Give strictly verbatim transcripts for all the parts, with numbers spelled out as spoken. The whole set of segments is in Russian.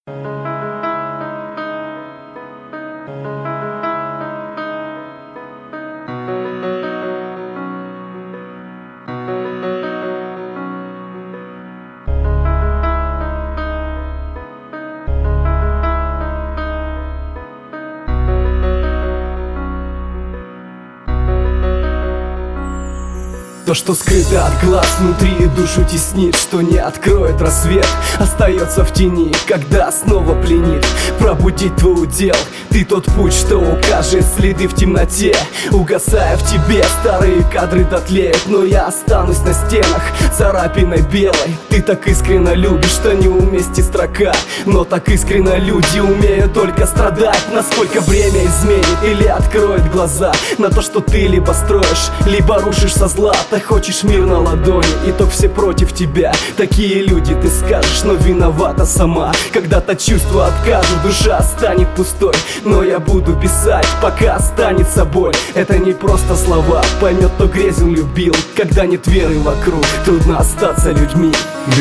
То, что скрыто от глаз, внутри и душу теснит, что не откроет рассвет, остается в тени, когда снова пленит. Пробудить твой удел, ты тот путь, что укажет следы в темноте. Угасая в тебе, старые кадры дотлеют, но я останусь на стенах царапиной белой. Ты так искренне любишь, что не умести строка, но так искренне люди умеют только страдать. Насколько время изменит или откроет глаза на то, что ты либо строишь, либо рушишь со зла. Ты хочешь мир на ладони, итог все против тебя. Такие люди, ты скажешь, но виновата сама. Когда-то чувства откажут, душа станет пустой, но я буду писать, пока останется боль. Это не просто слова, поймет, кто грезил, любил. Когда нет веры вокруг, трудно остаться людьми.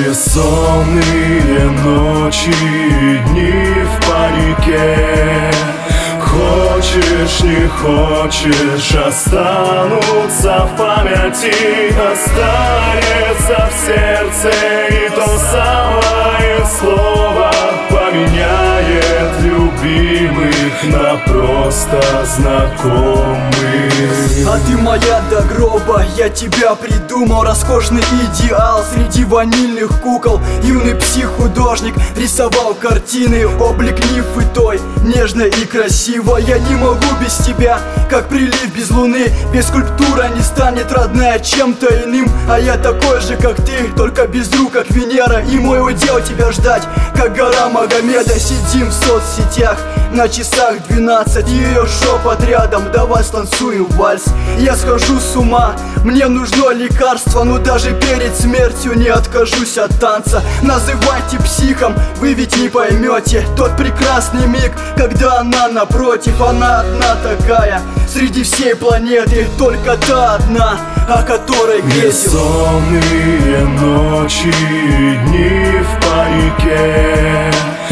Бессонные ночи и дни в панике. Хочешь, не хочешь, останутся в памяти. Останется в сердце и то самое слово поменяет любимых на просто знакомых. А ты моя до гроба, я тебя придумал. Роскошный идеал среди ванильных кукол. Юный псих-художник рисовал картины. Облик нимфы той, нежной и красивой. Я не могу без тебя, как прилив без луны. Без скульптура не станет родная чем-то иным. А я такой же, как ты, только без рук, как Венера. И мой удел тебя ждать, как гора Магомеда. Сидим в соцсетях, на часах двенадцать. Ее шепот рядом, давай станцуем вальс. Я схожу с ума, мне нужно лекарство, но даже перед смертью не откажусь от танца. Называйте психом, вы ведь не поймете тот прекрасный миг, когда она напротив. Она одна такая, среди всей планеты, только та одна, о которой грезил. Бессонные ночи и дни в панике.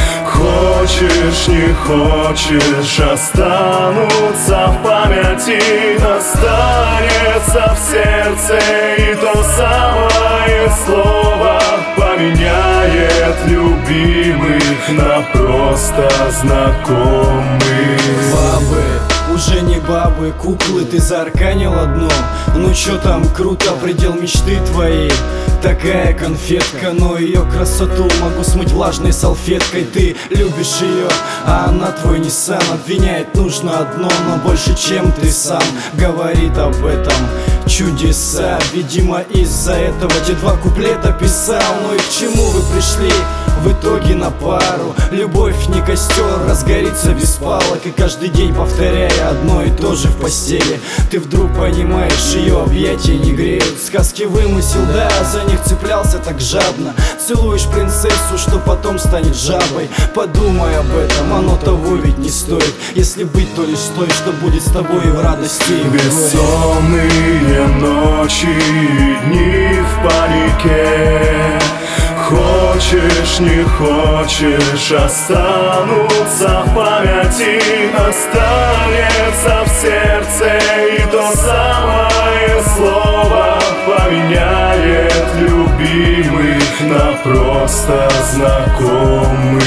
Хочешь, не хочешь, останутся в памяти. Останется в сердце и то самое слово поменяет любимых на просто знакомых. Бабы, уже не бабы, куклы, ты заарканил одну. Ну чё там, круто, предел мечты твоей. Такая конфетка, но ее красоту могу смыть влажной салфеткой. Ты любишь ее, а она твой Ниссан. Обвинять нужно одно, но больше, чем ты сам. Говорит об этом чудеса. Видимо, из-за этого те два куплета писал. Ну и к чему вы пришли в итоге на пару? Любовь не костер, разгорится без палок. И каждый день повторяя одно и то же в постели, ты вдруг понимаешь, ее объятия не греют. Сказки вымысел, да, за них цеплялся так жадно. Целуешь принцессу, что потом станет жабой. Подумай об этом, оно того ведь не стоит. Если быть, то лишь той, что будет с тобой и в радости, и в горе. Бессонные ночи и дни в панике. Хочешь, не хочешь, останутся в памяти. Останется в сердце и то самое слово поменяет любимых на просто знакомых.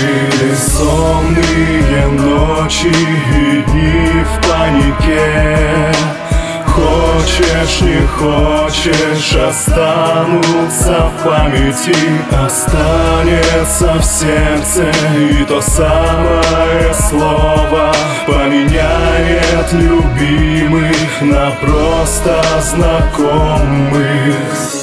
Бессонные ночи и дни в панике. Хочешь, не хочешь, останутся в памяти. Останется в сердце и то самое слово поменяет любимых на просто знакомых.